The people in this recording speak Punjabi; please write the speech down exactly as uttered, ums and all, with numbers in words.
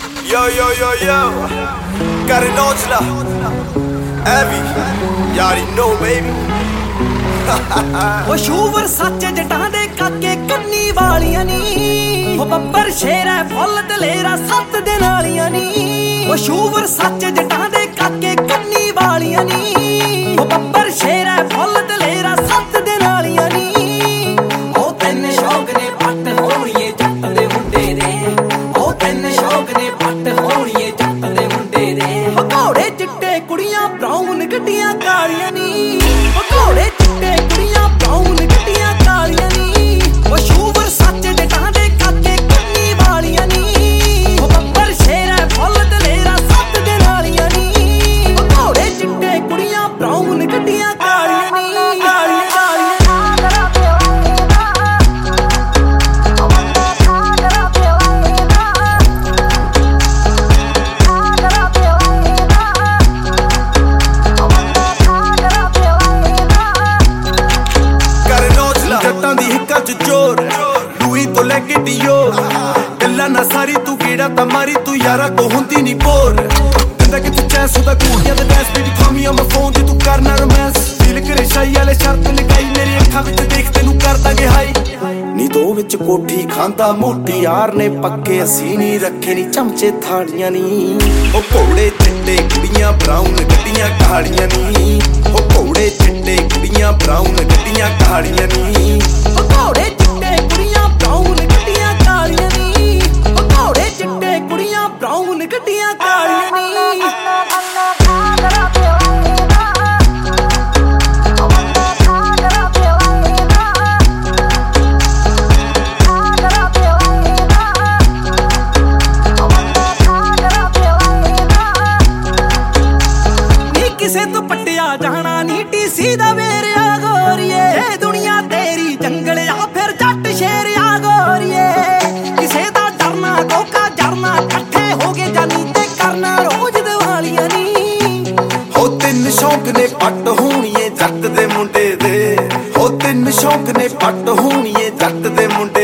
Yo, yo, yo, yo. Got an Ojala. Abby. You already know, baby. ਉਹ ਸ਼ੂਵਰ ਸੱਚ ਜਟਾਂ ਦੇ ਕਾਕੇ ਕੰਨੀ ਵਾਲੀਆਂ ਨੀ ਉਹ ਬੱਬਰ ਸ਼ੇਰ ਹੈ ਫੁੱਲ ਦਲੇਰਾ ਸੱਤ ਦਿਨ ਵਾਲੀਆਂ ਨੀ ਉਹ ਸ਼ੂਵਰ ਸੱਚ ਜਟਾਂ ਦੇ ਕਾਕੇ ਕੰਨੀ ਵਾਲੀਆਂ ਨੀ ਉਹ ਬੱਬਰ ਸ਼ੇਰ ਹੈ ਫੁੱਲ ਦਲੇਰਾ ਸੱਤ ਦਿਨ ਵਾਲੀਆਂ ਨੀ ਉਹ ਤਿੰਨ ਸ਼ੌਕ ਨੇ ਪੱਟ ਹੋਣੀਏ ਜੱਟ ਦੇ ਮੁੰਡੇ ਦੇ ਉਹ ਤਿੰਨ ਸ਼ੌਕ ਨੇ ਪੱਟ ਹੋਣੀਏ ਜੱਟ ਦੇ ਮੁੰਡੇ ਦੇ ਘੋੜੇ ਚਿੱਟੇ ਕੁੜੀਆਂ ਬਰਾਊਨ ਗੱਡੀਆਂ ਕਾਲੀਆਂ ਨੀ ਘੋੜੇ ਚਿੱਟੇ ਕੁੜੀਆਂ ਬਰਾਊਨ ਗੱਡੀਆਂ ਕਾਲੀਆਂ ਨੀ ਉਹ ਸ਼ੂਵਰ ਸੱਚ ਜਟਾਂ ਦੇ ਕਾਕੇ ਕੰਨੀ ਵਾਲੀਆਂ ਨੀ ਉਹ ਬੱਬਰ ਸ਼ੇਰ ਹੈ ਫੁੱਲ ਦਲੇਰਾ ਸੱਤ ਦਿਨ ਵਾਲੀਆਂ ਨੀ ਉਹ ਘੋੜੇ ਚਿੱਟੇ ਕੁੜੀਆਂ ਬਰਾਊਨ ਗੱਡੀਆਂ ਕਾਲੀਆਂ ਨੀ ਕਾਲੀਆਂ लुई तो लेके डियोर गल्ला ना सारी तू गेड़ा ता मारी तू यारा को हुंदी नी बोर गंदा कि तू चैस होदा कुड़ियां दे डैस बेटी call me on my phone ते तू करना रोमांस फील करे शाई वाले शर्त लगाई मेरी अखां विच देख तैनू कर दांगे हाई नी दो विच कोठी खांदा मोटी यार ने पक्के असी नी रखे नी चमचे थालियां नी ओ घोड़े चिट्टे कुड़ियां ब्राउन गड्डियां कालियां नी ओ घोड़े चिट्टे कुड़ियां ब्राउन गड्डियां कालियां नी ओ घोड़े चिट्टे कुड़ियां ब्राउन गड्डियां कालियां नी ओ घोड़े चिट्टे कुड़ियां ब्राउन गड्डियां कालियां नी ਕਿਸੇ ਤੋਂ ਪੱਟਿਆ ਜਾਣਾ ਨੀ ਟੀਸੀ ਦਾ ਵੇਰਿਆ ਗੋਰੀਏ ਦੁਨੀਆ ਤੇਰੀ ਜੰਗਲ ਆ ਫਿਰ ਜੱਟ ਸ਼ੇਰ ਆ ਗੋਰੀਏ ਕਿਸੇ ਦਾ ਡਰਨਾ ਕੋਕਾ ਜਰਨਾ ਇਕੱਠੇ ਹੋ ਗਏ ਜਾਨੀ ਤੇ ਕਰਨਾ ਰੋਜ਼ ਦਿਵਾਲੀਆਂ ਨੀ ਹੋ ਤਿੰਨ ਸ਼ੌਕ ਨੇ ਪੱਟ ਹੋਣੀਏ ਜੱਟ ਦੇ ਮੁੰਡੇ ਦੇ ਹੋ ਤਿੰਨ ਸ਼ੌਕ ਨੇ ਪੱਟ ਹੋਣੀਏ ਜੱਟ ਦੇ ਮੁੰਡੇ